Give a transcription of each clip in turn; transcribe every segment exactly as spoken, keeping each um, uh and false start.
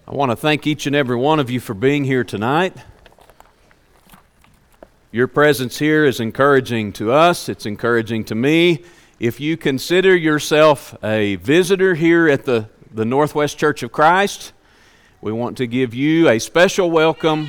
I want to thank each and every one of you for being here tonight. Your presence here is encouraging to us. It's encouraging to me. If you consider yourself a visitor here at the, the Northwest Church of Christ, we want to give you a special welcome.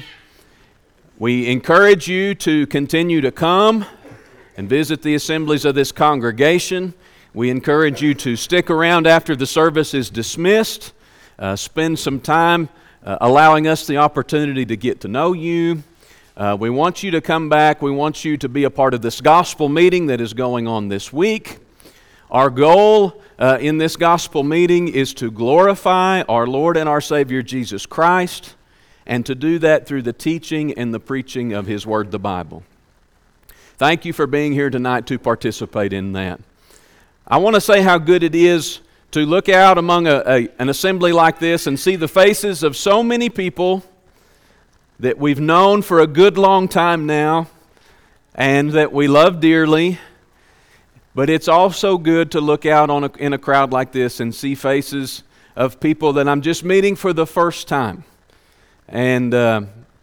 We encourage you to continue to come and visit the assemblies of this congregation. We encourage you to stick around after the service is dismissed. Uh, spend some time uh, allowing us the opportunity to get to know you. Uh, we want you to come back. We want you to be a part of this gospel meeting that is going on this week. Our goal uh, in this gospel meeting is to glorify our Lord and our Savior Jesus Christ, and to do that through the teaching and the preaching of His Word, the Bible. Thank you for being here tonight to participate in that. I want to say how good it is to look out among a, a, an assembly like this and see the faces of so many people that we've known for a good long time now and that we love dearly. But it's also good to look out on a, in a crowd like this and see faces of people that I'm just meeting for the first time. And uh,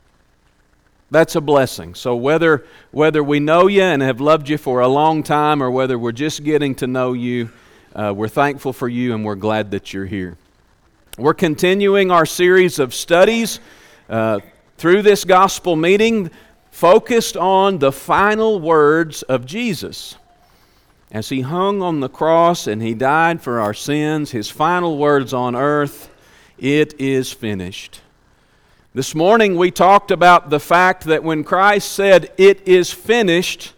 that's a blessing. So whether, whether we know you and have loved you for a long time or whether we're just getting to know you, Uh, we're thankful for you and we're glad that you're here. We're continuing our series of studies uh, through this gospel meeting focused on the final words of Jesus. As He hung on the cross and He died for our sins, His final words on earth, "It is finished." This morning we talked about the fact that when Christ said, "It is finished,"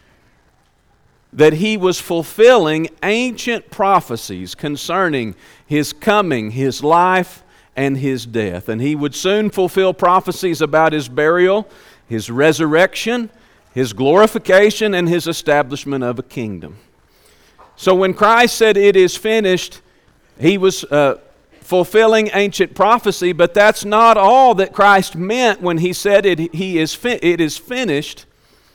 that He was fulfilling ancient prophecies concerning His coming, His life, and His death. And He would soon fulfill prophecies about His burial, His resurrection, His glorification, and His establishment of a kingdom. So when Christ said, "It is finished," He was uh, fulfilling ancient prophecy, but that's not all that Christ meant when He said it, he is fi- it is finished.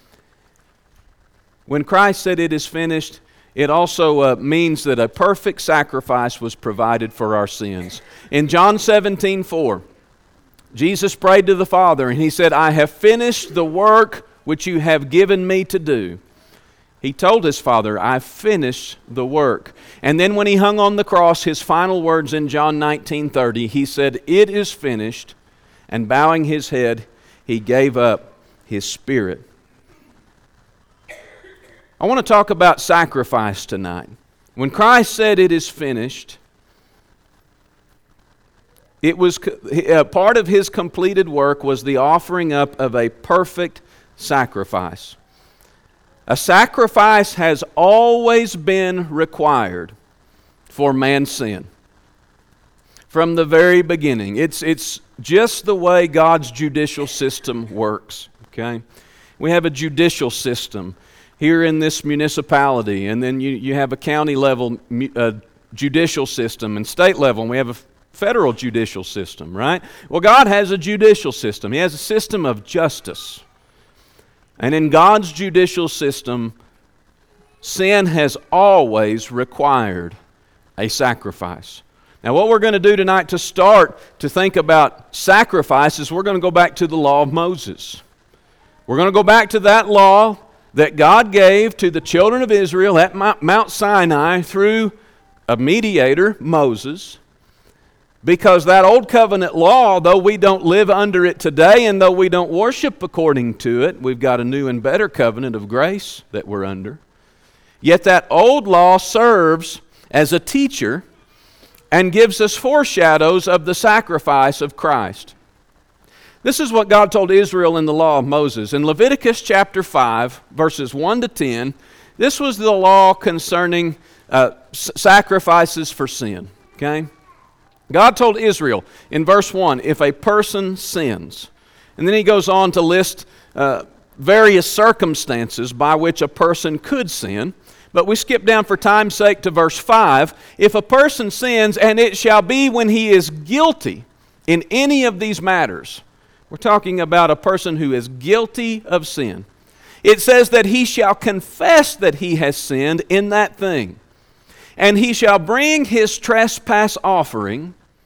When Christ said "it is finished," it also uh, means that a perfect sacrifice was provided for our sins. In John seventeen four, Jesus prayed to the Father and He said, "I have finished the work which you have given me to do." He told His Father, "I've finished the work." And then when He hung on the cross, His final words in John nineteen thirty, He said, "It is finished," and bowing His head, He gave up His spirit. I want to talk about sacrifice tonight. When Christ said "it is finished," it was uh, part of His completed work was the offering up of a perfect sacrifice. A sacrifice has always been required for man's sin. From the very beginning. It's, it's just the way God's judicial system works. Okay? We have a judicial system here in this municipality, and then you, you have a county level uh, judicial system and state level, and we have a federal judicial system, right? Well, God has a judicial system. He has a system of justice. And in God's judicial system, sin has always required a sacrifice. Now, what we're going to do tonight to start to think about sacrifice is we're going to go back to the law of Moses. We're going to go back to that law that God gave to the children of Israel at Mount Sinai through a mediator, Moses, because that old covenant law, though we don't live under it today and though we don't worship according to it, we've got a new and better covenant of grace that we're under. Yet that old law serves as a teacher and gives us foreshadows of the sacrifice of Christ. This is what God told Israel in the law of Moses. In Leviticus chapter five, verses one to ten, this was the law concerning uh, s- sacrifices for sin. Okay? God told Israel in verse one, if a person sins, and then He goes on to list uh, various circumstances by which a person could sin, but we skip down for time's sake to verse five. If a person sins, and it shall be when he is guilty in any of these matters. We're talking about a person who is guilty of sin. It says that he shall confess that he has sinned in that thing. And he shall bring his trespass offering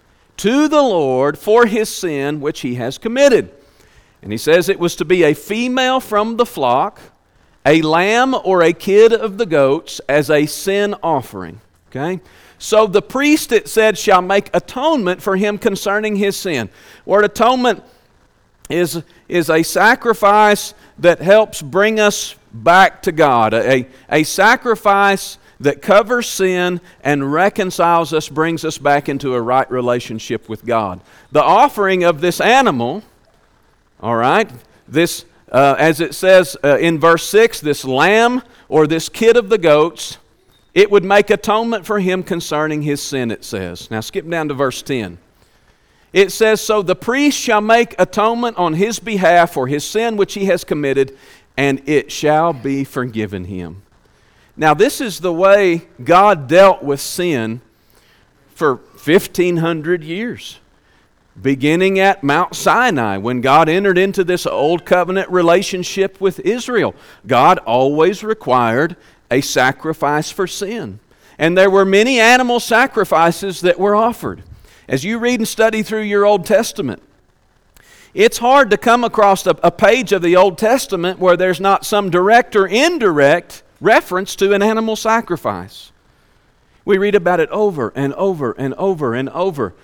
to the Lord for his sin which he has committed. And he says it was to be a female from the flock, a lamb or a kid of the goats as a sin offering. Okay? So the priest, it said, shall make atonement for him concerning his sin. Word atonement is, is a sacrifice that helps bring us back to God. A, a sacrifice that covers sin and reconciles us, brings us back into a right relationship with God. The offering of this animal, all right, this, uh, as it says uh, in verse six, this lamb or this kid of the goats, it would make atonement for him concerning his sin, it says. Now skip down to verse ten. It says, so the priest shall make atonement on his behalf for his sin which he has committed, and it shall be forgiven him. Now this is the way God dealt with sin for fifteen hundred years. Beginning at Mount Sinai, when God entered into this old covenant relationship with Israel, God always required a sacrifice for sin. And there were many animal sacrifices that were offered. As you read and study through your Old Testament, it's hard to come across a, a page of the Old Testament where there's not some direct or indirect reference to an animal sacrifice. We read about it over and over and over and over.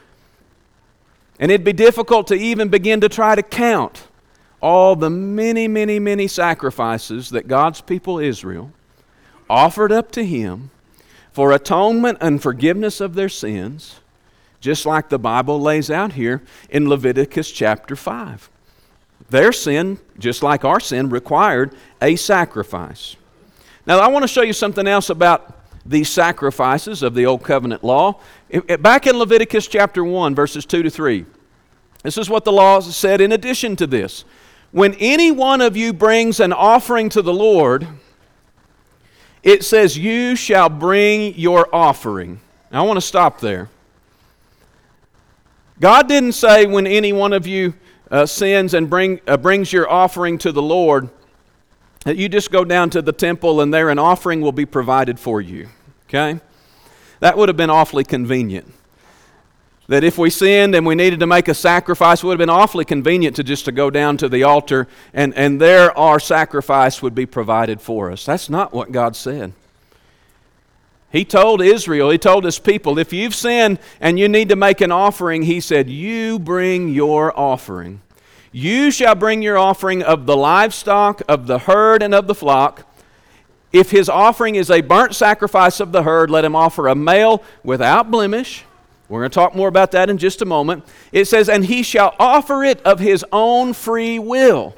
And it'd be difficult to even begin to try to count all the many, many, many sacrifices that God's people Israel offered up to Him for atonement and forgiveness of their sins, just like the Bible lays out here in Leviticus chapter five. Their sin, just like our sin, required a sacrifice. Now, I want to show you something else about these sacrifices of the Old Covenant law. Back in Leviticus chapter one, verses two to three, this is what the law said in addition to this. When any one of you brings an offering to the Lord, it says, you shall bring your offering. Now, I want to stop there. God didn't say when any one of you uh, sins and bring, uh, brings your offering to the Lord, that you just go down to the temple and there an offering will be provided for you. Okay? That would have been awfully convenient. That if we sinned and we needed to make a sacrifice, it would have been awfully convenient to just to go down to the altar and, and there our sacrifice would be provided for us. That's not what God said. He told Israel, He told His people, if you've sinned and you need to make an offering, He said, you bring your offering. You shall bring your offering of the livestock, of the herd, and of the flock. If his offering is a burnt sacrifice of the herd, let him offer a male without blemish. We're going to talk more about that in just a moment. It says, and he shall offer it of his own free will.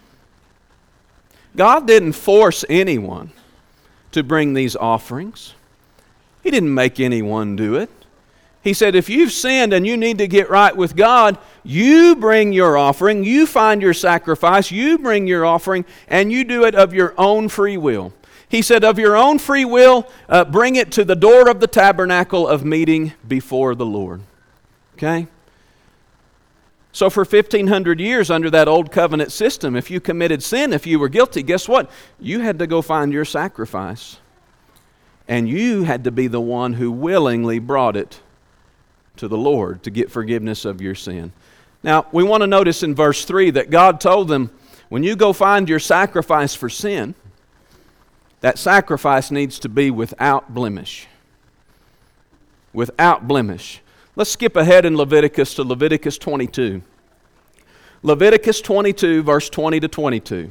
God didn't force anyone to bring these offerings. He didn't make anyone do it. He said, if you've sinned and you need to get right with God, you bring your offering, you find your sacrifice, you bring your offering, and you do it of your own free will. He said, of your own free will, uh, bring it to the door of the tabernacle of meeting before the Lord. Okay? So for fifteen hundred years under that old covenant system, if you committed sin, if you were guilty, guess what? You had to go find your sacrifice. And you had to be the one who willingly brought it to the Lord to get forgiveness of your sin. Now, we want to notice in verse three that God told them, when you go find your sacrifice for sin, that sacrifice needs to be without blemish. Without blemish. Let's skip ahead in Leviticus to Leviticus twenty-two. Leviticus twenty-two, verse twenty to twenty-two.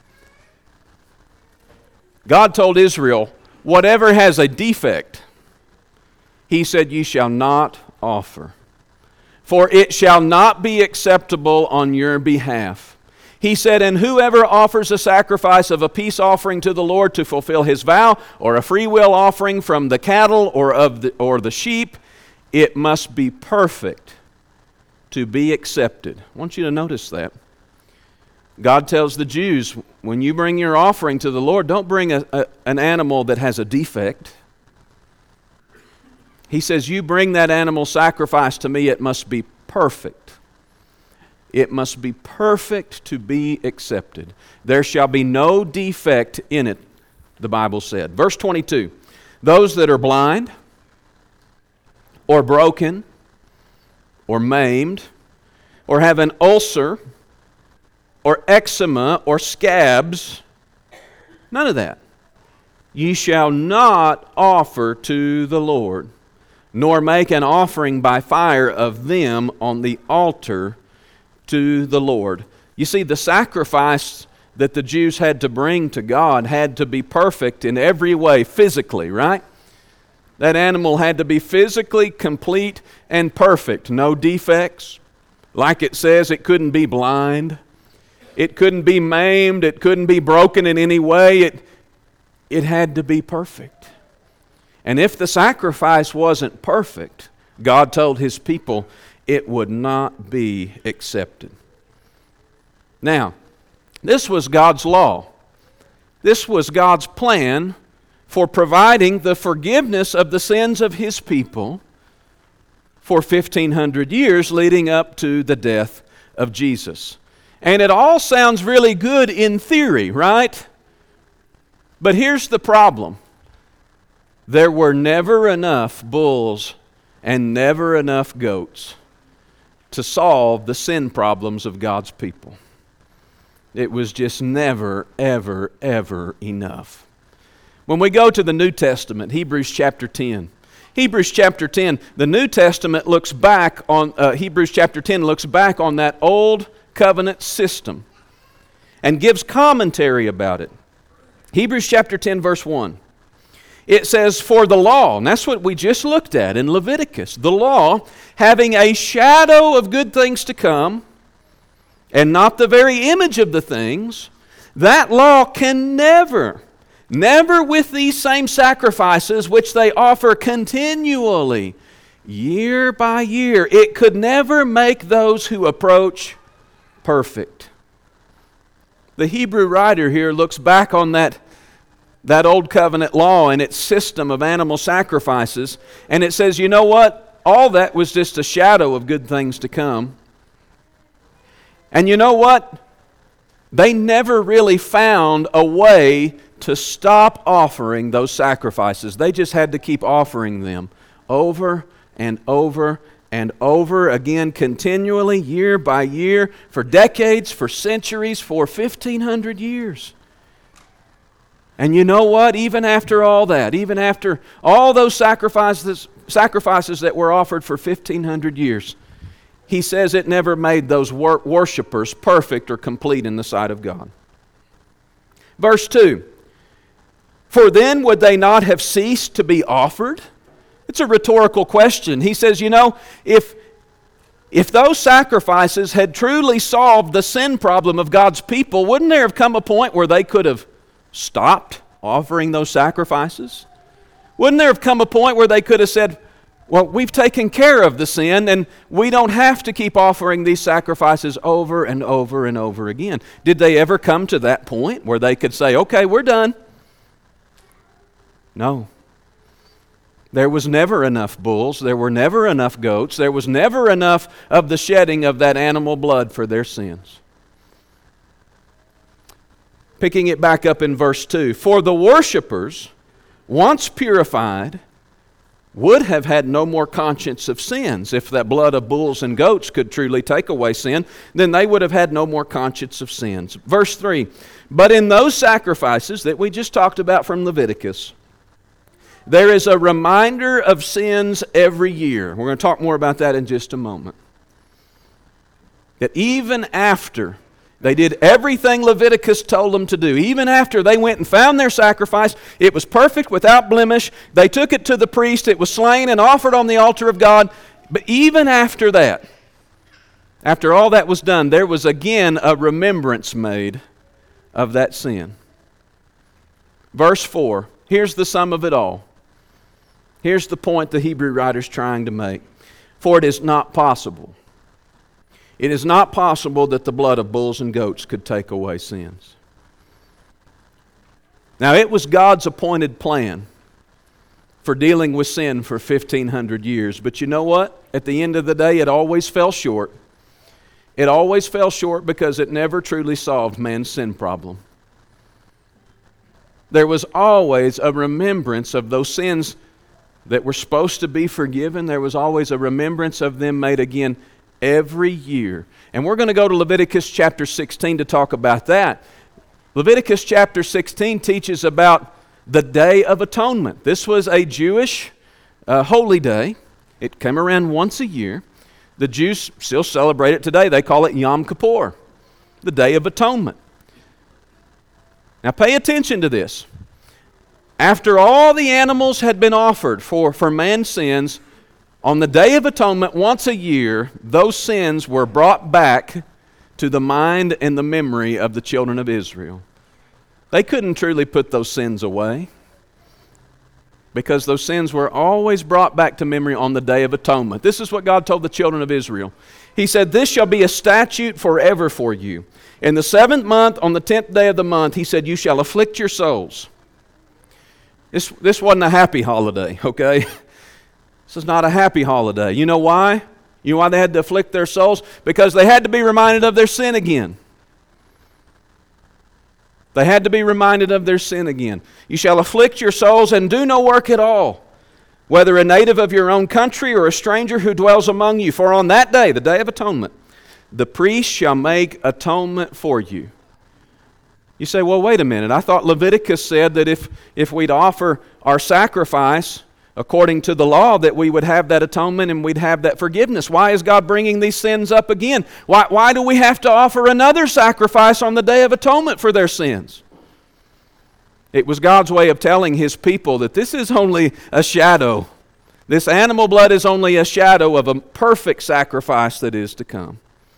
God told Israel, whatever has a defect, He said, ye shall not offer, for it shall not be acceptable on your behalf. He said, and whoever offers a sacrifice of a peace offering to the Lord to fulfill his vow, or a free will offering from the cattle or of the, or the sheep, it must be perfect to be accepted. I want you to notice that. God tells the Jews, when you bring your offering to the Lord, don't bring a, a, an animal that has a defect. He says, you bring that animal sacrifice to me, it must be perfect. It must be perfect to be accepted. There shall be no defect in it, the Bible said. Verse twenty-two, those that are blind or broken or maimed, or have an ulcer, or eczema, or scabs. None of that. Ye shall not offer to the Lord, nor make an offering by fire of them on the altar to the Lord. You see, the sacrifice that the Jews had to bring to God had to be perfect in every way, physically, right? That animal had to be physically complete and perfect. No defects. Like it says, it couldn't be blind. It couldn't be maimed. It couldn't be broken in any way. It, it had to be perfect. And if the sacrifice wasn't perfect, God told His people it would not be accepted. Now, this was God's law. This was God's plan for providing the forgiveness of the sins of His people for fifteen hundred years leading up to the death of Jesus. And it all sounds really good in theory, right? But here's the problem. There were never enough bulls and never enough goats to solve the sin problems of God's people. It was just never, ever, ever enough. When we go to the New Testament, Hebrews chapter ten. Hebrews chapter ten, the New Testament looks back on, uh, Hebrews chapter ten looks back on that old covenant system and gives commentary about it. Hebrews chapter ten verse one. It says, for the law, and that's what we just looked at in Leviticus, the law, having a shadow of good things to come, and not the very image of the things, that law can never, never with these same sacrifices which they offer continually, year by year, it could never make those who approach perfect. The Hebrew writer here looks back on that, that old covenant law and its system of animal sacrifices, and it says, you know what? All that was just a shadow of good things to come. And you know what? They never really found a way to stop offering those sacrifices. They just had to keep offering them over and over and over again, continually, year by year, for decades, for centuries, for fifteen hundred years. And you know what? Even after all that, even after all those sacrifices, sacrifices that were offered for fifteen hundred years, he says it never made those wor- worshipers perfect or complete in the sight of God. Verse two, for then would they not have ceased to be offered? It's a rhetorical question. He says, you know, if, if those sacrifices had truly solved the sin problem of God's people, wouldn't there have come a point where they could have stopped offering those sacrifices? Wouldn't there have come a point where they could have said, well, we've taken care of the sin and we don't have to keep offering these sacrifices over and over and over again? Did they ever come to that point where they could say, okay, we're done? No. There was never enough bulls. There were never enough goats. There was never enough of the shedding of that animal blood for their sins. Picking it back up in verse two. For the worshipers, once purified, would have had no more conscience of sins. If that blood of bulls and goats could truly take away sin, then they would have had no more conscience of sins. Verse three. But in those sacrifices that we just talked about from Leviticus, there is a reminder of sins every year. We're going to talk more about that in just a moment. That even after they did everything Leviticus told them to do, even after they went and found their sacrifice, it was perfect without blemish, they took it to the priest, it was slain and offered on the altar of God, but even after that, after all that was done, there was again a remembrance made of that sin. Verse four, here's the sum of it all. Here's the point the Hebrew writer's trying to make. For it is not possible. It is not possible that the blood of bulls and goats could take away sins. Now, it was God's appointed plan for dealing with sin for fifteen hundred years. But you know what? At the end of the day, it always fell short. It always fell short because it never truly solved man's sin problem. There was always a remembrance of those sins that were supposed to be forgiven, there was always a remembrance of them made again every year. And we're going to go to Leviticus chapter sixteen to talk about that. Leviticus chapter sixteen teaches about the Day of Atonement. This was a Jewish uh, holy day. It came around once a year. The Jews still celebrate it today. They call it Yom Kippur, the Day of Atonement. Now pay attention to this. After all the animals had been offered for, for man's sins, on the Day of Atonement, once a year, those sins were brought back to the mind and the memory of the children of Israel. They couldn't truly put those sins away because those sins were always brought back to memory on the Day of Atonement. This is what God told the children of Israel. He said, "This shall be a statute forever for you. In the seventh month, on the tenth day of the month," he said, "you shall afflict your souls." This, this wasn't a happy holiday, okay? This is not a happy holiday. You know why? You know why they had to afflict their souls? Because they had to be reminded of their sin again. They had to be reminded of their sin again. "You shall afflict your souls and do no work at all, whether a native of your own country or a stranger who dwells among you. For on that day, the Day of Atonement, the priest shall make atonement for you." You say, well, wait a minute. I thought Leviticus said that if, if we'd offer our sacrifice according to the law, that we would have that atonement and we'd have that forgiveness. Why is God bringing these sins up again? Why, why do we have to offer another sacrifice on the Day of Atonement for their sins? It was God's way of telling His people that this is only a shadow. This animal blood is only a shadow of a perfect sacrifice that is to come.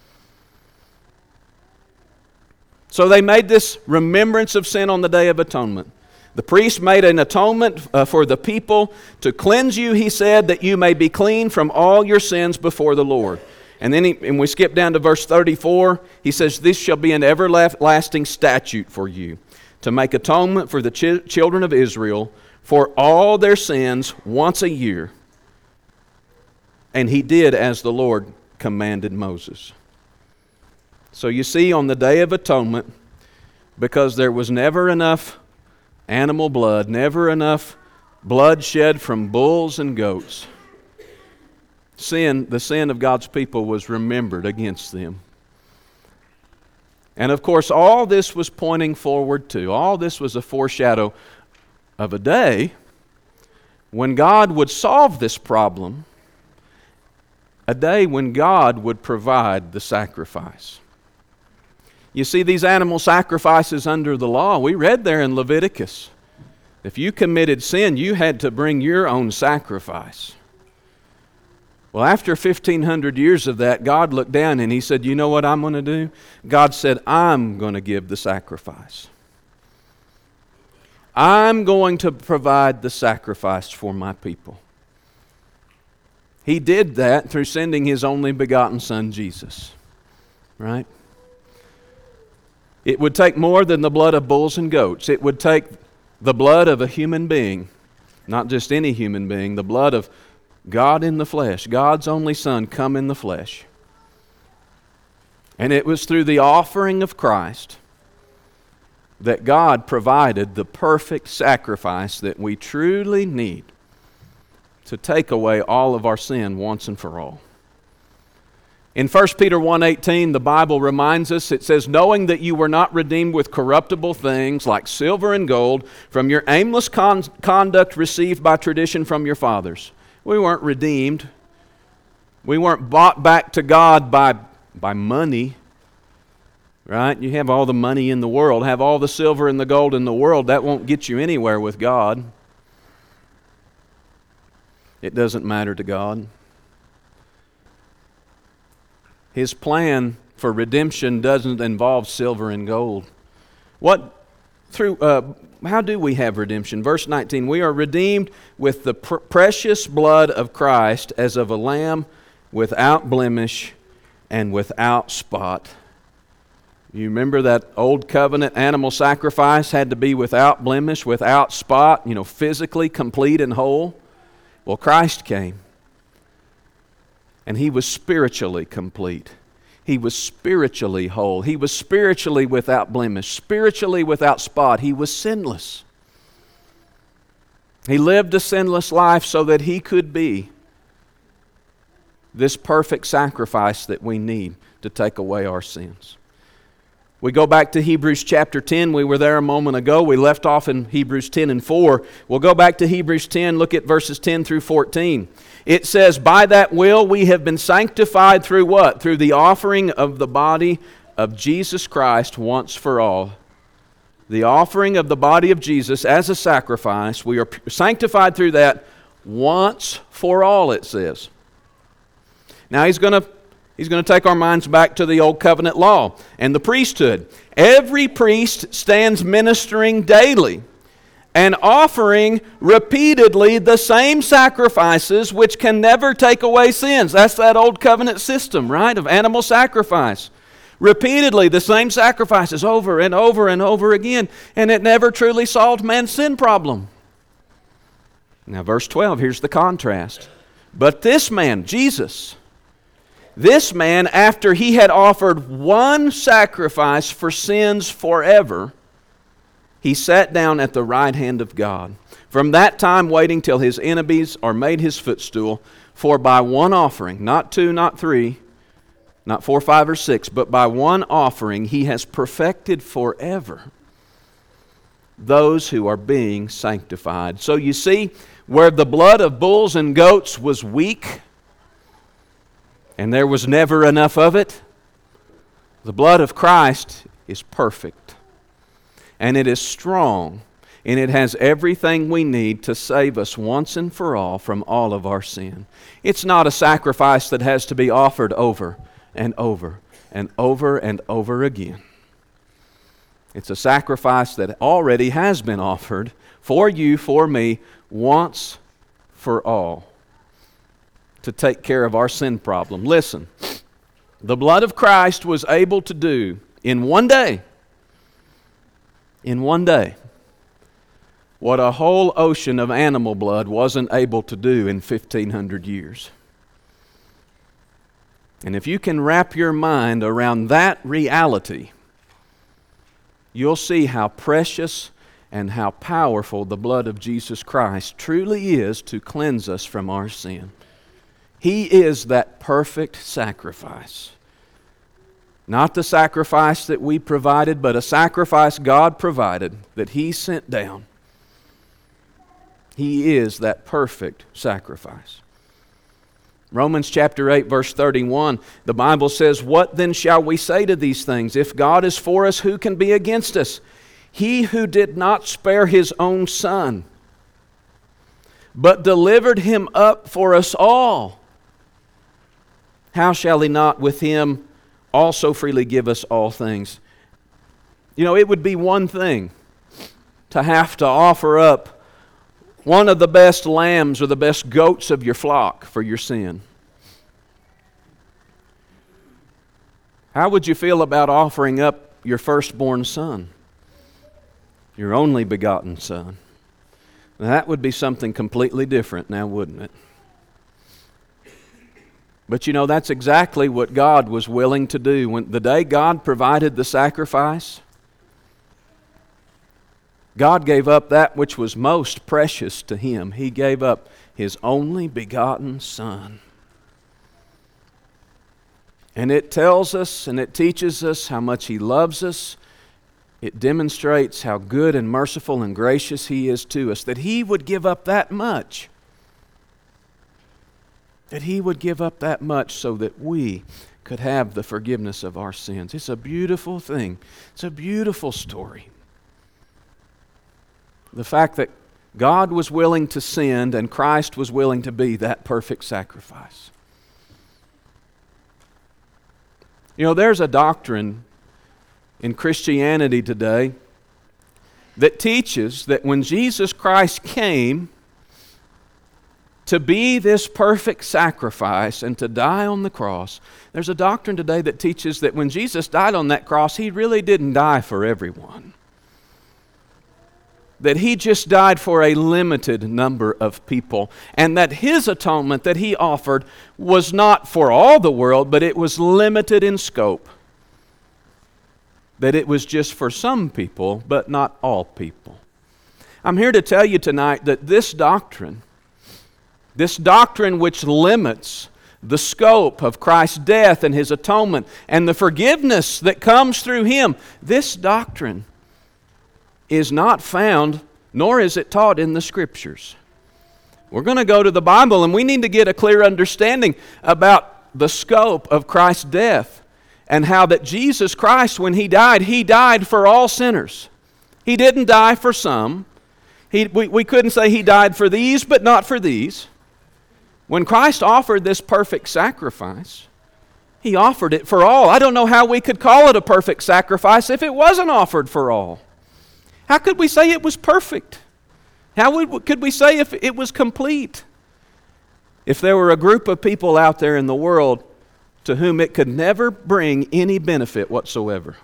So they made this remembrance of sin on the Day of Atonement. The priest made an atonement uh, for the people to cleanse you, he said, that you may be clean from all your sins before the Lord. And then he, and we skip down to verse thirty-four. He says, "This shall be an everlasting statute for you, to make atonement for the ch- children of Israel for all their sins once a year." And he did as the Lord commanded Moses. So you see, on the Day of Atonement, because there was never enough animal blood, never enough blood shed from bulls and goats, sin, the sin of God's people was remembered against them. And of course, all this was pointing forward to, all this was a foreshadow of a day when God would solve this problem, a day when God would provide the sacrifice. You see, these animal sacrifices under the law, we read there in Leviticus, if you committed sin, you had to bring your own sacrifice. Well, after fifteen hundred years of that, God looked down and He said, "You know what I'm going to do?" God said, "I'm going to give the sacrifice. I'm going to provide the sacrifice for my people." He did that through sending His only begotten Son, Jesus. Right? It would take more than the blood of bulls and goats. It would take the blood of a human being, not just any human being, the blood of God in the flesh, God's only Son come in the flesh. And it was through the offering of Christ that God provided the perfect sacrifice that we truly need to take away all of our sin once and for all. In First Peter one eighteen, the Bible reminds us, it says, "Knowing that you were not redeemed with corruptible things like silver and gold from your aimless con- conduct received by tradition from your fathers." We weren't redeemed. We weren't bought back to God by, by money. Right? You have all the money in the world, have all the silver and the gold in the world, that won't get you anywhere with God. It doesn't matter to God. His plan for redemption doesn't involve silver and gold. What through? Uh, how do we have redemption? Verse nineteen, "We are redeemed with the pr- precious blood of Christ as of a lamb without blemish and without spot." You remember that old covenant animal sacrifice had to be without blemish, without spot, you know, physically complete and whole. Well, Christ came. And He was spiritually complete. He was spiritually whole. He was spiritually without blemish, spiritually without spot. He was sinless. He lived a sinless life so that He could be this perfect sacrifice that we need to take away our sins. We go back to Hebrews chapter ten. We were there a moment ago. We left off in Hebrews ten and four. We'll go back to Hebrews ten, look at verses ten through fourteen. It says, "By that will we have been sanctified through what? Through the offering of the body of Jesus Christ once for all." The offering of the body of Jesus as a sacrifice. We are sanctified through that once for all, it says. Now he's going to he's going to take our minds back to the old covenant law and the priesthood. Every priest stands ministering daily and offering repeatedly the same sacrifices which can never take away sins. That's that old covenant system, right, of animal sacrifice. Repeatedly, the same sacrifices over and over and over again, and it never truly solved man's sin problem. Now, verse twelve, here's the contrast. "But this man, Jesus, this man, after He had offered one sacrifice for sins forever, He sat down at the right hand of God. From that time waiting till His enemies are made His footstool, for by one offering, not two, not three, not four, five, or six, but by one offering He has perfected forever those who are being sanctified." So you see, where the blood of bulls and goats was weak, and there was never enough of it, the blood of Christ is perfect. And it is strong, and it has everything we need to save us once and for all from all of our sin. It's not a sacrifice that has to be offered over and over and over and over again. It's a sacrifice that already has been offered for you, for me, once for all, to take care of our sin problem. Listen, the blood of Christ was able to do in one day, in one day, what a whole ocean of animal blood wasn't able to do in fifteen hundred years. And if you can wrap your mind around that reality, you'll see how precious and how powerful the blood of Jesus Christ truly is to cleanse us from our sin. He is that perfect sacrifice. Not the sacrifice that we provided, but a sacrifice God provided that He sent down. He is that perfect sacrifice. Romans chapter eight, verse thirty-one, the Bible says, "What then shall we say to these things? If God is for us, who can be against us? He who did not spare His own Son, but delivered Him up for us all, how shall He not with Him also freely give us all things?" You know, it would be one thing to have to offer up one of the best lambs or the best goats of your flock for your sin. How would you feel about offering up your firstborn son, your only begotten son? That would be something completely different now, wouldn't it? But you know, that's exactly what God was willing to do. When the day God provided the sacrifice, God gave up that which was most precious to Him. He gave up His only begotten Son. And it tells us and it teaches us how much He loves us. It demonstrates how good and merciful and gracious He is to us, that He would give up that much. That He would give up that much so that we could have the forgiveness of our sins. It's a beautiful thing. It's a beautiful story. The fact that God was willing to send and Christ was willing to be that perfect sacrifice. You know, there's a doctrine in Christianity today that teaches that when Jesus Christ came to be this perfect sacrifice and to die on the cross, there's a doctrine today that teaches that when Jesus died on that cross, He really didn't die for everyone. That He just died for a limited number of people, and that His atonement that He offered was not for all the world, but it was limited in scope. That it was just for some people, but not all people. I'm here to tell you tonight that this doctrine, this doctrine which limits the scope of Christ's death and His atonement and the forgiveness that comes through Him, this doctrine is not found, nor is it taught in the Scriptures. We're going to go to the Bible, and we need to get a clear understanding about the scope of Christ's death and how that Jesus Christ, when He died, He died for all sinners. He didn't die for some. He, we, we couldn't say He died for these, but not for these. When Christ offered this perfect sacrifice, He offered it for all. I don't know how we could call it a perfect sacrifice if it wasn't offered for all. How could we say it was perfect? How would, could we say if it was complete? If there were a group of people out there in the world to whom it could never bring any benefit whatsoever.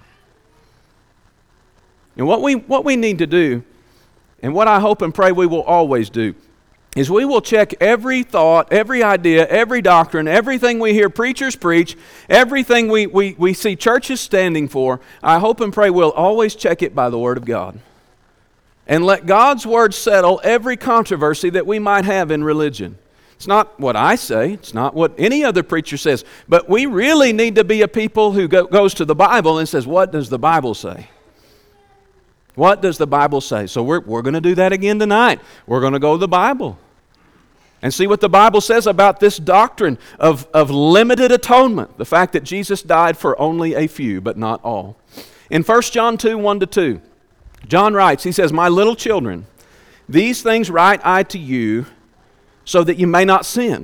And what we, what we need to do, and what I hope and pray we will always do, is we will check every thought, every idea, every doctrine, everything we hear preachers preach, everything we, we, we see churches standing for. I hope and pray we'll always check it by the Word of God. And let God's Word settle every controversy that we might have in religion. It's not what I say, it's not what any other preacher says, but we really need to be a people who go, goes to the Bible and says, what does the Bible say? What does the Bible say? So we're, we're going to do that again tonight. We're going to go to the Bible and see what the Bible says about this doctrine of, of limited atonement, the fact that Jesus died for only a few, but not all. In First John two, one to two, John writes, he says, "My little children, these things write I to you, so that you may not sin.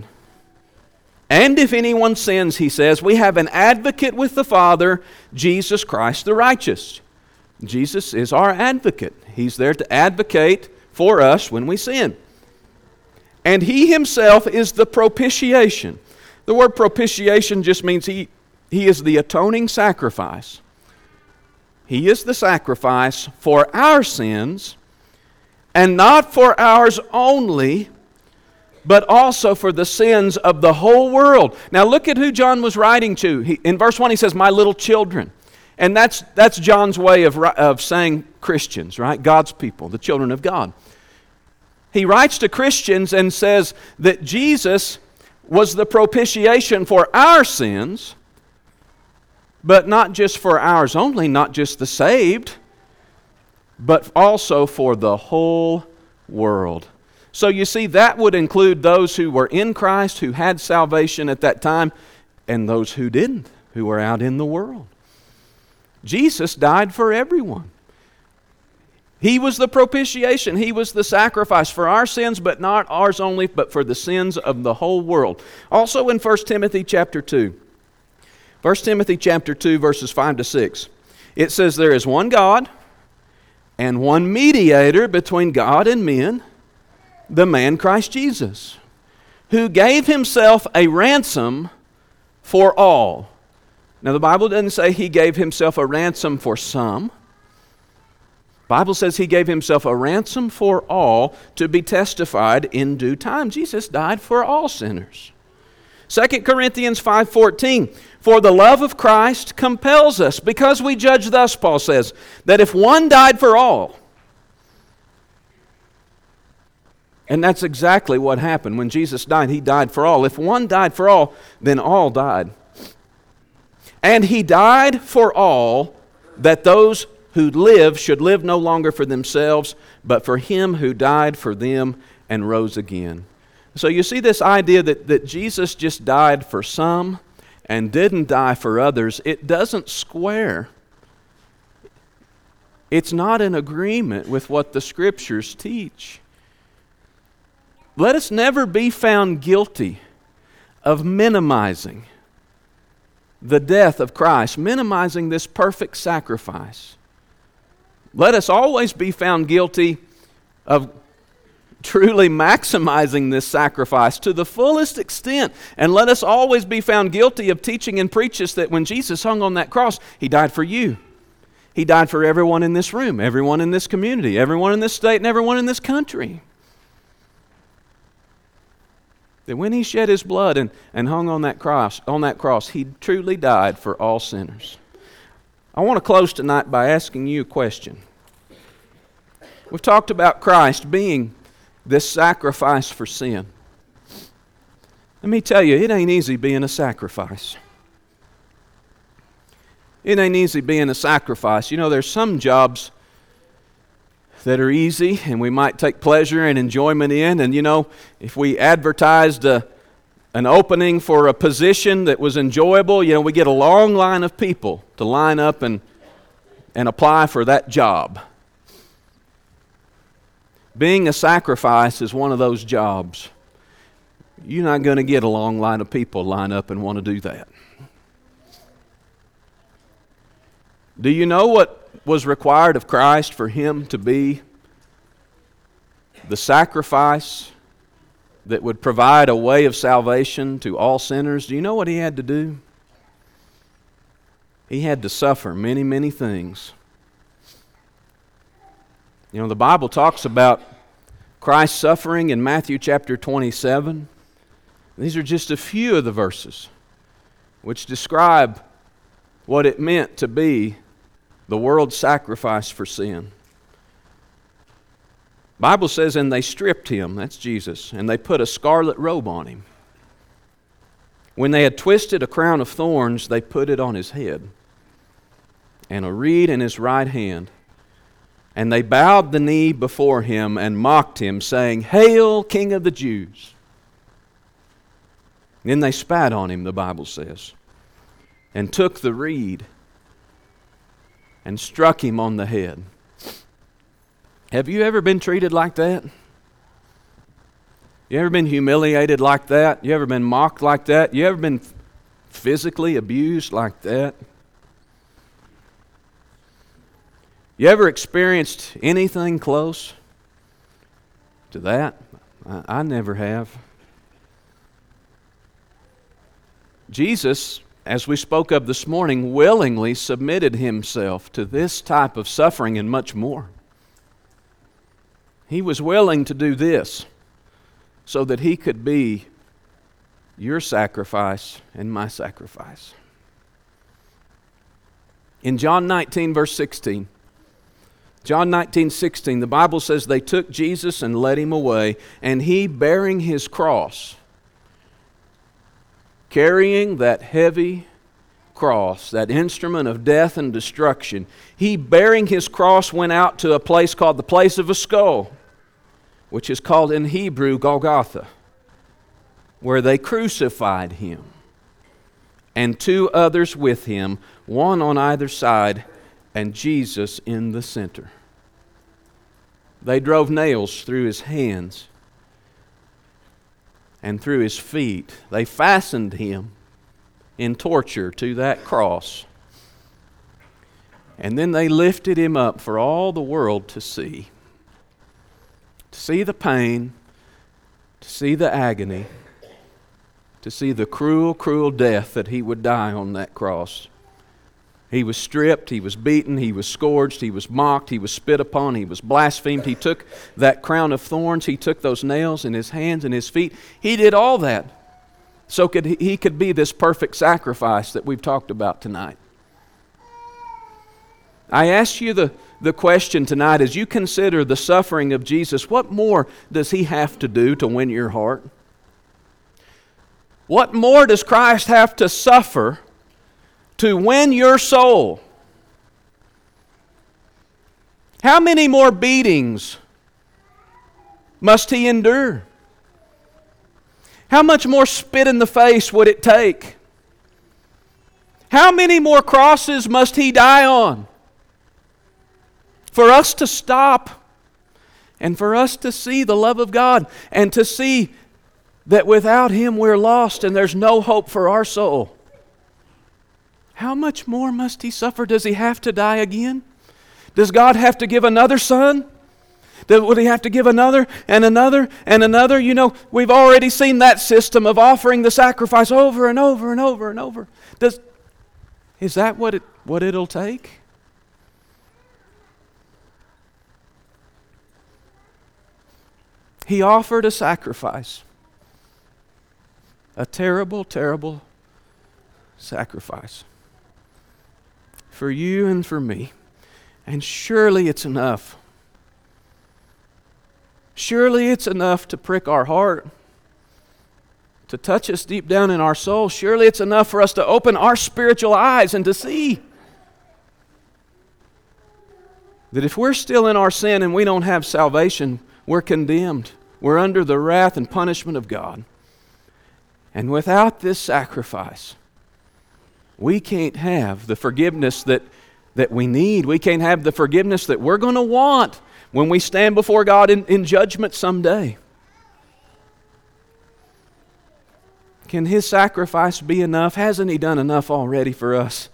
And if anyone sins," he says, "we have an advocate with the Father, Jesus Christ the righteous." Jesus is our advocate. He's there to advocate for us when we sin. "And He Himself is the propitiation." The word propitiation just means He, he is the atoning sacrifice. He is the sacrifice for our sins, and not for ours only, but also for the sins of the whole world. Now look at who John was writing to. He, in verse one he says, "My little children." And that's that's John's way of, of saying Christians, right? God's people, the children of God. He writes to Christians and says that Jesus was the propitiation for our sins, but not just for ours only, not just the saved, but also for the whole world. So you see, that would include those who were in Christ, who had salvation at that time, and those who didn't, who were out in the world. Jesus died for everyone. He was the propitiation. He was the sacrifice for our sins, but not ours only, but for the sins of the whole world. Also in First Timothy chapter two. First Timothy chapter two, verses five to six. It says, "There is one God and one mediator between God and men, the man Christ Jesus, who gave Himself a ransom for all." Now the Bible doesn't say He gave Himself a ransom for some. The Bible says He gave Himself a ransom for all to be testified in due time. Jesus died for all sinners. Second Corinthians five fourteen, "For the love of Christ compels us, because we judge thus," Paul says, "that if one died for all," and that's exactly what happened. When Jesus died, He died for all. If one died for all, then all died. "And He died for all, that those who live should live no longer for themselves, but for Him who died for them and rose again." So you see this idea that, that Jesus just died for some and didn't die for others. It doesn't square. It's not in agreement with what the Scriptures teach. Let us never be found guilty of minimizing the death of Christ, minimizing this perfect sacrifice. Let us always be found guilty of truly maximizing this sacrifice to the fullest extent. And let us always be found guilty of teaching and preaching that when Jesus hung on that cross, He died for you. He died for everyone in this room, everyone in this community, everyone in this state, and everyone in this country. That when He shed His blood and, and hung on that cross, on that cross, He truly died for all sinners. I want to close tonight by asking you a question. We've talked about Christ being this sacrifice for sin. Let me tell you, it ain't easy being a sacrifice. It ain't easy being a sacrifice. You know, there's some jobs that are easy and we might take pleasure and enjoyment in. And you know, if we advertised a, an opening for a position that was enjoyable, you know, we get a long line of people to line up and, and apply for that job. Being a sacrifice is one of those jobs. You're not going to get a long line of people line up and want to do that. Do you know what was required of Christ for Him to be the sacrifice that would provide a way of salvation to all sinners? Do you know what He had to do? He had to suffer many, many things. You know, the Bible talks about Christ's suffering in Matthew chapter twenty-seven. These are just a few of the verses which describe what it meant to be the world's sacrifice for sin. The Bible says, and they stripped Him, that's Jesus, and they put a scarlet robe on Him. When they had twisted a crown of thorns, they put it on His head, and a reed in His right hand. And they bowed the knee before Him and mocked Him, saying, Hail, King of the Jews! Then they spat on Him, the Bible says, and took the reed and struck Him on the head. Have you ever been treated like that? You ever been humiliated like that? You ever been mocked like that? You ever been physically abused like that? You ever experienced anything close to that? I, I never have. Jesus, as we spoke of this morning, willingly submitted Himself to this type of suffering and much more. He was willing to do this so that He could be your sacrifice and my sacrifice. In John nineteen, verse sixteen, John nineteen, sixteen, the Bible says they took Jesus and led Him away, and He, bearing His cross, carrying that heavy cross, that instrument of death and destruction, He, bearing His cross, went out to a place called the place of a skull, which is called in Hebrew Golgotha, where they crucified Him, and two others with Him, one on either side, and Jesus in the center. They drove nails through His hands and through His feet. They fastened Him in torture to that cross. And then they lifted Him up for all the world to see. To see the pain, to see the agony, to see the cruel, cruel death that He would die on that cross. He was stripped, He was beaten, He was scourged, He was mocked, He was spit upon, He was blasphemed. He took that crown of thorns, He took those nails in His hands and His feet. He did all that so could He could be this perfect sacrifice that we've talked about tonight. I ask you the, the question tonight, as you consider the suffering of Jesus, what more does He have to do to win your heart? What more does Christ have to suffer to win your soul? How many more beatings must He endure? How much more spit in the face would it take? How many more crosses must He die on for us to stop and for us to see the love of God and to see that without Him we're lost and there's no hope for our soul? How much more must He suffer? Does He have to die again? Does God have to give another son? Would He have to give another and another and another? You know, we've already seen that system of offering the sacrifice over and over and over and over. Does, is that what, it, what it'll take? He offered a sacrifice. A terrible, terrible sacrifice. For you and for me. And surely it's enough. Surely it's enough to prick our heart, to touch us deep down in our soul. Surely it's enough for us to open our spiritual eyes and to see that if we're still in our sin and we don't have salvation, we're condemned. We're under the wrath and punishment of God. And without this sacrifice, we can't have the forgiveness that, that we need. We can't have the forgiveness that we're going to want when we stand before God in, in judgment someday. Can His sacrifice be enough? Hasn't He done enough already for us?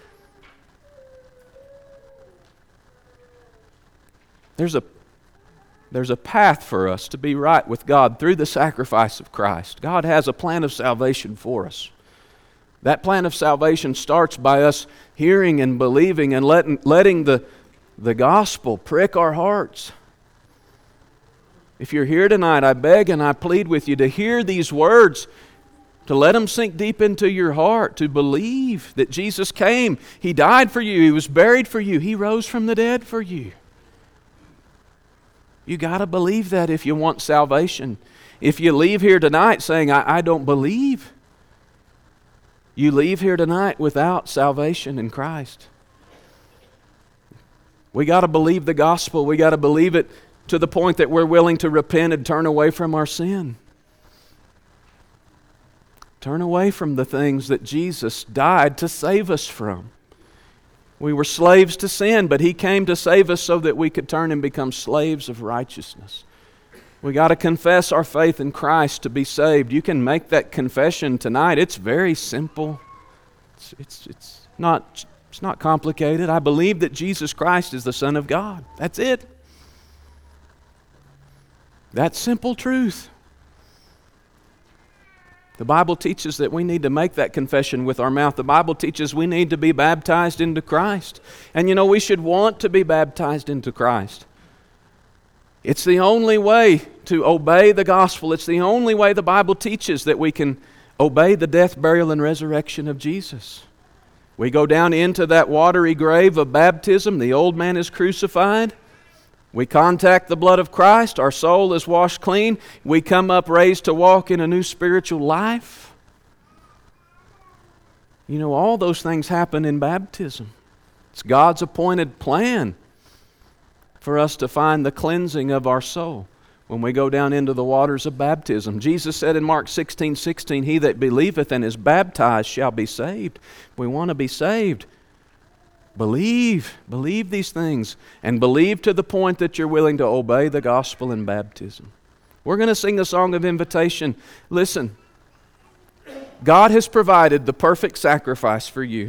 There's a, there's a path for us to be right with God through the sacrifice of Christ. God has a plan of salvation for us. That plan of salvation starts by us hearing and believing and letting, letting the, the gospel prick our hearts. If you're here tonight, I beg and I plead with you to hear these words, to let them sink deep into your heart, to believe that Jesus came. He died for you. He was buried for you. He rose from the dead for you. You got to believe that if you want salvation. If you leave here tonight saying, I, I don't believe, you leave here tonight without salvation in Christ. We got to believe the gospel. We got to believe it to the point that we're willing to repent and turn away from our sin. Turn away from the things that Jesus died to save us from. We were slaves to sin, but He came to save us so that we could turn and become slaves of righteousness. We got to confess our faith in Christ to be saved. You can make that confession tonight. It's very simple. It's, it's, it's, not, it's not complicated. I believe that Jesus Christ is the Son of God. That's it. That's simple truth. The Bible teaches that we need to make that confession with our mouth. The Bible teaches we need to be baptized into Christ. And you know, we should want to be baptized into Christ. It's the only way to obey the gospel. It's the only way the Bible teaches that we can obey the death, burial, and resurrection of Jesus. We go down into that watery grave of baptism. The old man is crucified. We contact the blood of Christ. Our soul is washed clean. We come up raised to walk in a new spiritual life. You know, all those things happen in baptism. It's God's appointed plan for us to find the cleansing of our soul when we go down into the waters of baptism. Jesus said in Mark sixteen sixteen, He that believeth and is baptized shall be saved. We want to be saved. Believe, believe these things, and believe to the point that you're willing to obey the gospel in baptism. We're going to sing a song of invitation. Listen, God has provided the perfect sacrifice for you.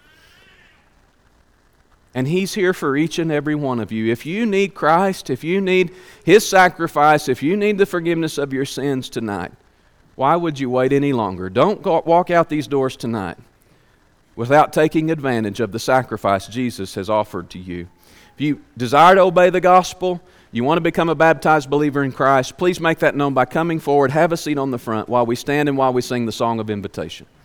And He's here for each and every one of you. If you need Christ, if you need His sacrifice, if you need the forgiveness of your sins tonight, why would you wait any longer? Don't go, walk out these doors tonight without taking advantage of the sacrifice Jesus has offered to you. If you desire to obey the gospel, you want to become a baptized believer in Christ, please make that known by coming forward. Have a seat on the front while we stand and while we sing the song of invitation.